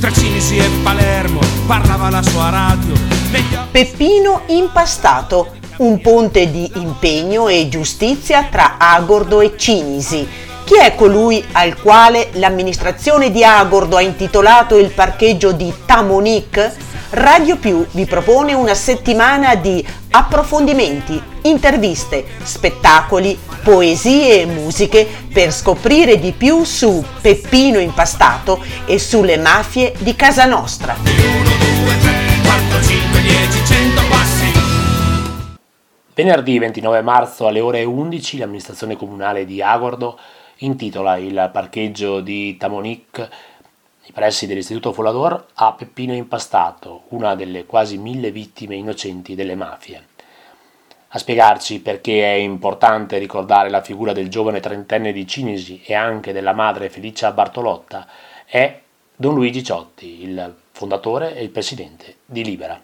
tra Cinisi e Palermo parlava la sua radio. Peppino Impastato, un ponte di impegno e giustizia tra Agordo e Cinisi. Chi è colui al quale l'amministrazione di Agordo ha intitolato il parcheggio di Tamonic? Radio Più vi propone una settimana di approfondimenti, interviste, spettacoli, poesie e musiche per scoprire di più su Peppino Impastato e sulle mafie di casa nostra. 1, 2, 3, 4, 5, 10, 100 passi. Venerdì 29 marzo alle ore 11 l'amministrazione comunale di Agordo intitola il parcheggio di Tamonic, nei pressi dell'Istituto Folador, a Peppino Impastato, una delle quasi 1000 vittime innocenti delle mafie. A spiegarci perché è importante ricordare la figura del giovane trentenne di Cinisi e anche della madre Felicia Bartolotta è Don Luigi Ciotti, il fondatore e il presidente di Libera.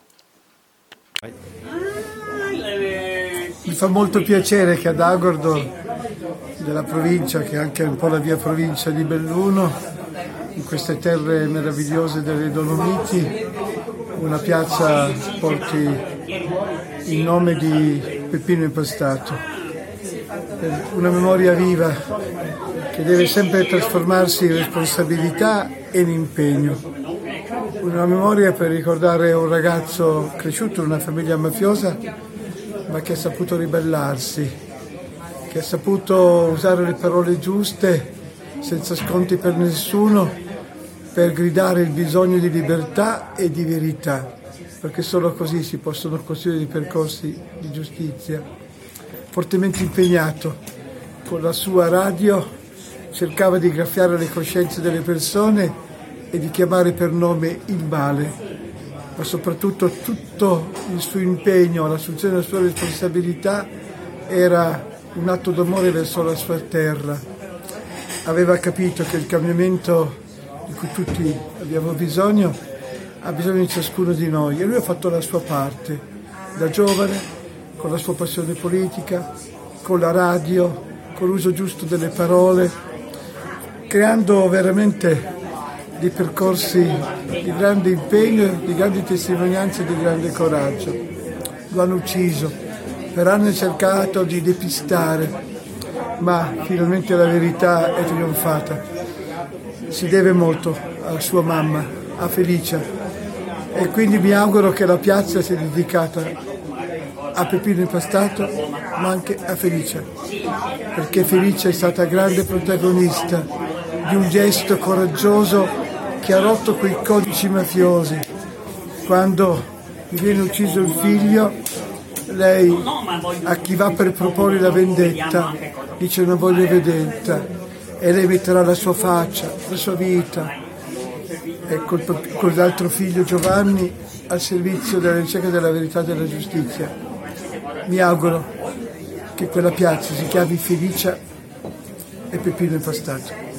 Mi fa molto piacere che ad Agordo della provincia, che è anche un po' la mia provincia di Belluno, in queste terre meravigliose delle Dolomiti, una piazza porti il nome di Peppino Impastato. Una memoria viva che deve sempre trasformarsi in responsabilità e in impegno. Una memoria per ricordare un ragazzo cresciuto in una famiglia mafiosa, ma che ha saputo ribellarsi, che ha saputo usare le parole giuste, senza sconti per nessuno, per gridare il bisogno di libertà e di verità, perché solo così si possono costruire i percorsi di giustizia. Fortemente impegnato, con la sua radio cercava di graffiare le coscienze delle persone e di chiamare per nome il male, ma soprattutto tutto il suo impegno all'assunzione della sua responsabilità era un atto d'amore verso la sua terra. Aveva capito che il cambiamento di cui tutti abbiamo bisogno ha bisogno di ciascuno di noi, e lui ha fatto la sua parte da giovane, con la sua passione politica, con la radio, con l'uso giusto delle parole, creando veramente dei percorsi di grande impegno, di grandi testimonianze e di grande coraggio. Lo hanno ucciso, per anni ha cercato di depistare, ma finalmente la verità è trionfata. Si deve molto alla sua mamma, a Felicia, e quindi mi auguro che la piazza sia dedicata a Peppino Impastato, ma anche a Felicia, perché Felicia è stata grande protagonista di un gesto coraggioso che ha rotto quei codici mafiosi. Quando gli viene ucciso il figlio, lei, a chi va per proporre la vendetta, dice: non voglio vendetta, e lei metterà la sua faccia, la sua vita, e con l'altro figlio Giovanni al servizio della ricerca della verità e della giustizia. Mi auguro che quella piazza si chiami Felicia e Peppino Impastato.